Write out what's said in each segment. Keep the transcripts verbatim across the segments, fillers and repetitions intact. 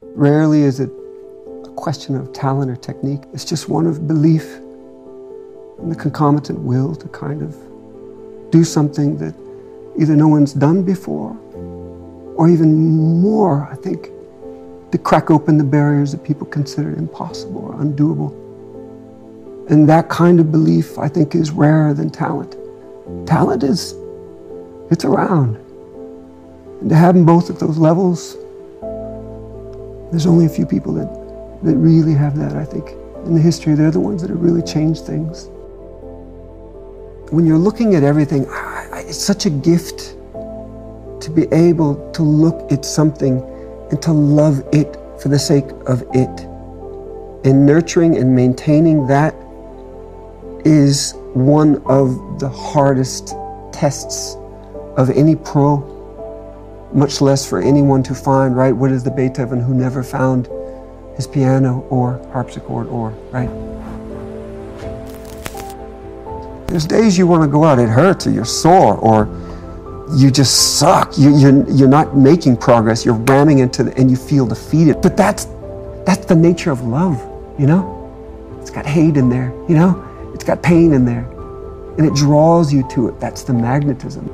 Rarely is it a question of talent or technique. It's just one of belief and the concomitant will to kind of do something that either no one's done before, or even more, I think, to crack open the barriers that people considered impossible or undoable. And that kind of belief, I think, is rarer than talent. Talent is, it's around. And to have them both at those levels, there's only a few people that, that really have that, I think. In the history, they're the ones that have really changed things. When you're looking at everything, it's such a gift to be able to look at something and to love it for the sake of it. And nurturing and maintaining that is one of the hardest tests of any pro, much less for anyone to find, right? What is the Beethoven who never found his piano or harpsichord or, right? There's days you want to go out, it hurts, or you're sore, or you just suck. You, you're, you're not making progress, you're ramming into the, and you feel defeated. But that's, that's the nature of love, you know? It's got hate in there, you know? It's got pain in there, and it draws you to it. That's the magnetism.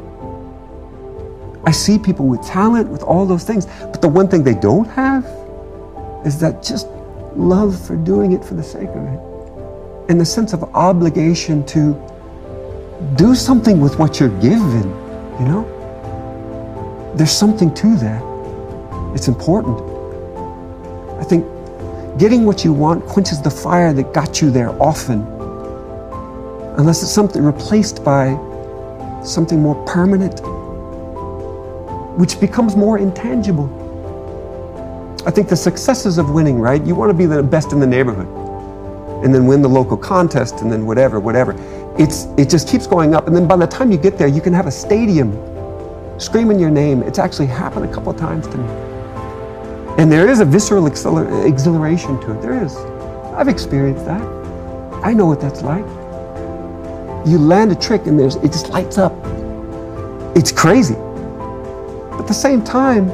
I see people with talent, with all those things, but the one thing they don't have is that just love for doing it for the sake of it. And the sense of obligation to do something with what you're given, you know? There's something to that. It's important. I think getting what you want quenches the fire that got you there often, unless it's something replaced by something more permanent, which becomes more intangible. I think the successes of winning, right? You want to be the best in the neighborhood, and then win the local contest, and then whatever, whatever. It's, it just keeps going up, and then by the time you get there, you can have a stadium screaming your name. It's actually happened a couple of times to me. And there is a visceral exhilar- exhilaration to it, there is. I've experienced that. I know what that's like. You land a trick and there's, it just lights up. It's crazy. But at the same time,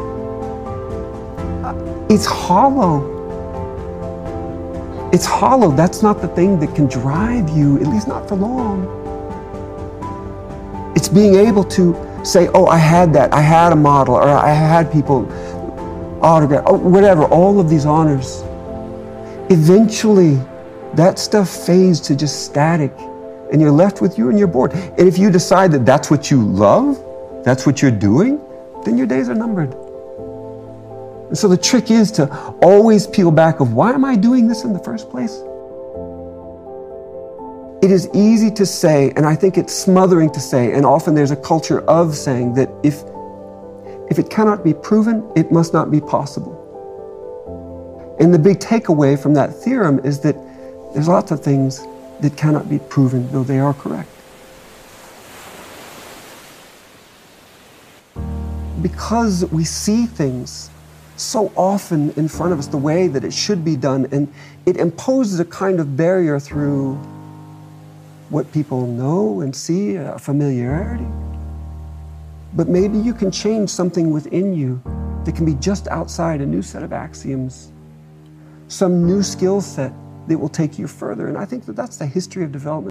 it's hollow. It's hollow. That's not the thing that can drive you, at least not for long. It's being able to say, oh, I had that. I had a model, or I had people autograph, oh, whatever, all of these honors. Eventually, that stuff fades to just static, and you're left with you and you're bored. And if you decide that that's what you love, that's what you're doing, then your days are numbered. And so the trick is to always peel back of, why am I doing this in the first place? It is easy to say, and I think it's smothering to say, and often there's a culture of saying that if, if it cannot be proven, it must not be possible. And the big takeaway from that theorem is that there's lots of things that cannot be proven, though they are correct. Because we see things so often in front of us the way that it should be done, and it imposes a kind of barrier through what people know and see, a familiarity. But maybe you can change something within you that can be just outside a new set of axioms, some new skill set that will take you further. And I think that that's the history of development.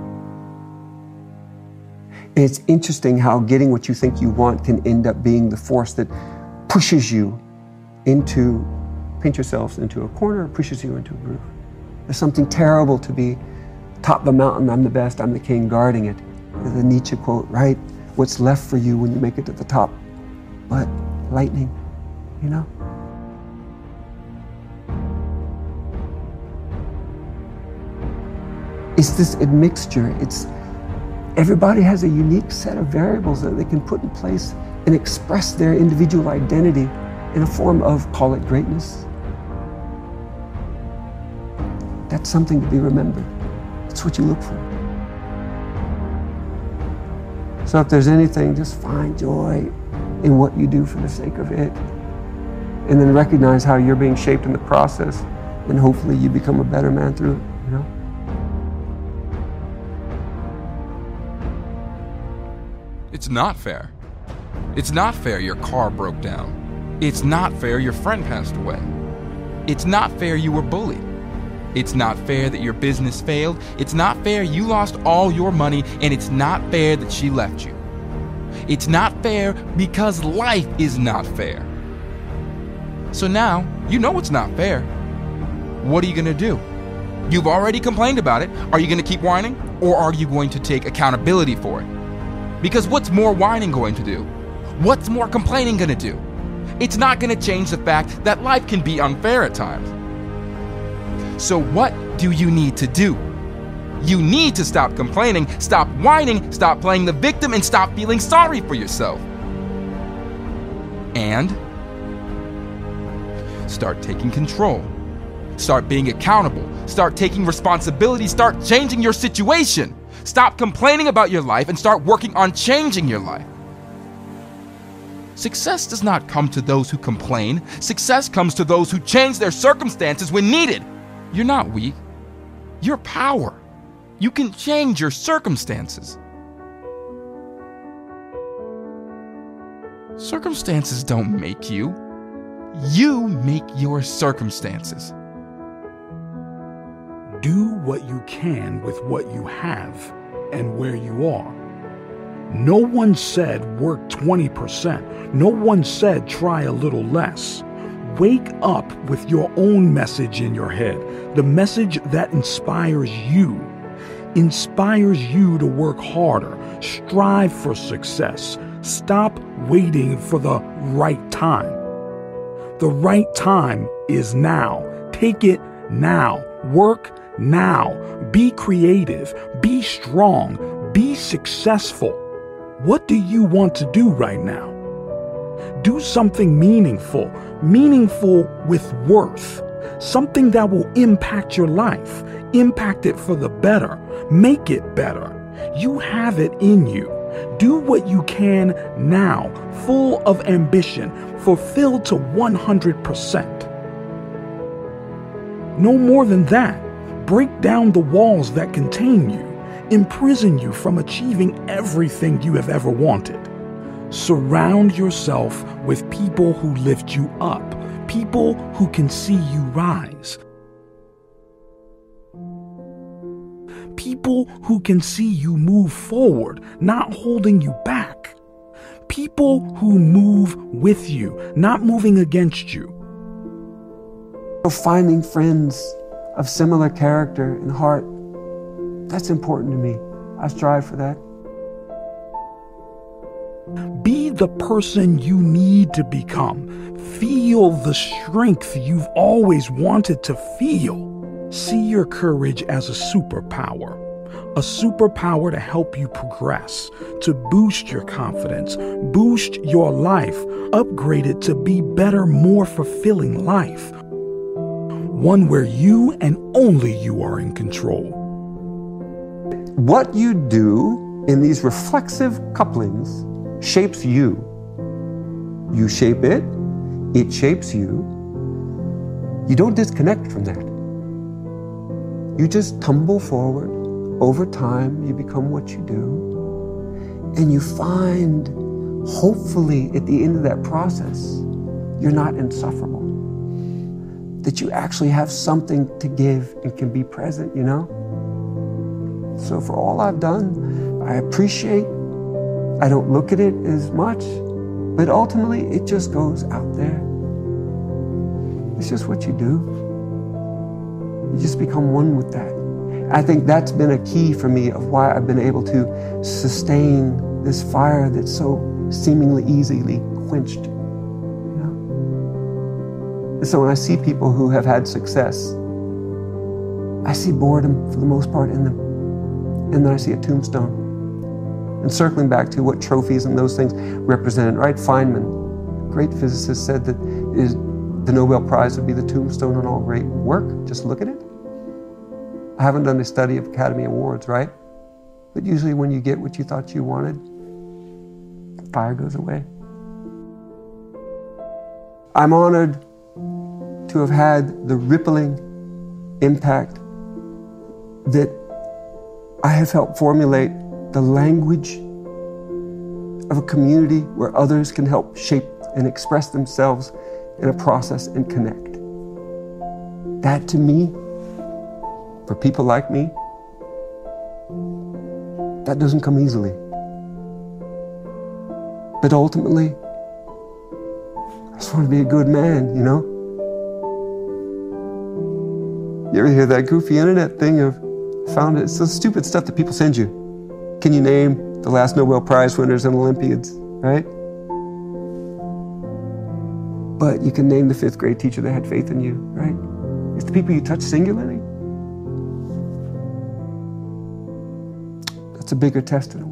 And it's interesting how getting what you think you want can end up being the force that pushes you into, paint yourselves into a corner, pushes you into a groove. There's something terrible to be top of a mountain, I'm the best, I'm the king, guarding it. The Nietzsche quote, right? What's left for you when you make it to the top? But lightning, you know? It's this admixture. It's, everybody has a unique set of variables that they can put in place and express their individual identity in a form of, call it greatness. That's something to be remembered. That's what you look for. So if there's anything, just find joy in what you do for the sake of it. And then recognize how you're being shaped in the process, and hopefully you become a better man through it, you know? It's not fair. It's not fair your car broke down. It's not fair your friend passed away. It's not fair you were bullied. It's not fair that your business failed. It's not fair you lost all your money, and it's not fair that she left you. It's not fair because life is not fair. So now, you know it's not fair. What are you gonna do? You've already complained about it. Are you gonna keep whining, or are you going to take accountability for it? Because what's more whining going to do? What's more complaining gonna do? It's not gonna change the fact that life can be unfair at times. So what do you need to do? You need to stop complaining, stop whining, stop playing the victim, and stop feeling sorry for yourself. And start taking control. Start being accountable. Start taking responsibility. Start changing your situation. Stop complaining about your life and start working on changing your life. Success does not come to those who complain. Success comes to those who change their circumstances when needed. You're not weak. You're power. You can change your circumstances. Circumstances don't make you. You make your circumstances. Do what you can with what you have and where you are. No one said work twenty percent. No one said try a little less. Wake up with your own message in your head, the message that inspires you. Inspires you to work harder, strive for success. Stop waiting for the right time. The right time is now. Take it now. Work now. Be creative. Be strong. Be successful. What do you want to do right now? Do something meaningful, meaningful with worth, something that will impact your life, impact it for the better, make it better. You have it in you. Do what you can now, full of ambition, fulfilled to one hundred percent. No more than that. Break down the walls that contain you, imprison you from achieving everything you have ever wanted. Surround yourself with people who lift you up, people who can see you rise. People who can see you move forward, not holding you back. People who move with you, not moving against you. Finding friends of similar character and heart, that's important to me. I strive for that. Be the person you need to become. Feel the strength you've always wanted to feel. See your courage as a superpower. A superpower to help you progress, to boost your confidence, boost your life, upgrade it to be better, more fulfilling life. One where you and only you are in control. What you do in these reflexive couplings shapes you. You shape it, it shapes you. You don't disconnect from that. You just tumble forward. Over time, you become what you do. And you find, hopefully, at the end of that process, you're not insufferable. That you actually have something to give and can be present, you know? So for all I've done, I appreciate. I don't look at it as much, but ultimately it just goes out there. It's just what you do. You just become one with that. I think that's been a key for me of why I've been able to sustain this fire that's so seemingly easily quenched. You know? And so when I see people who have had success, I see boredom for the most part in them. And then I see a tombstone. And circling back to what trophies and those things represented, right? Feynman, great physicist, said that is the Nobel Prize would be the tombstone on all great work. Just look at it. I haven't done a study of Academy Awards, right? But usually when you get what you thought you wanted, the fire goes away. I'm honored to have had the rippling impact that I have helped formulate the language of a community where others can help shape and express themselves in a process and connect. That to me, for people like me, that doesn't come easily. But ultimately, I just want to be a good man, you know? You ever hear that goofy internet thing of, found it, it's the stupid stuff that people send you. Can you name the last Nobel Prize winners and Olympiads, right? But you can name the fifth grade teacher that had faith in you, right? It's the people you touch singularly. That's a bigger test in a way.